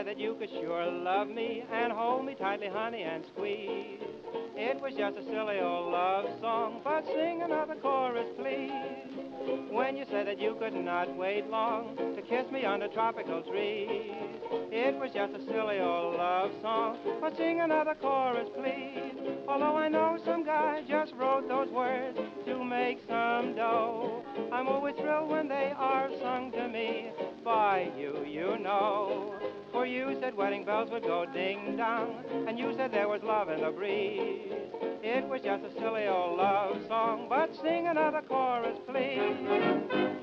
that you could sure love me and hold me tightly, honey, and squeeze. It was just a silly old love song, but sing another chorus, please. When you said that you could not wait long to kiss me under tropical trees. It was just a silly old love song, but sing another chorus, please. Although I know some guy just wrote those words to make some dough, I'm always thrilled when they are sung to me by you, you know. For you said wedding bells would go ding-dong, and you said there was love in the breeze. It was just a silly old love song, but sing another chorus, please.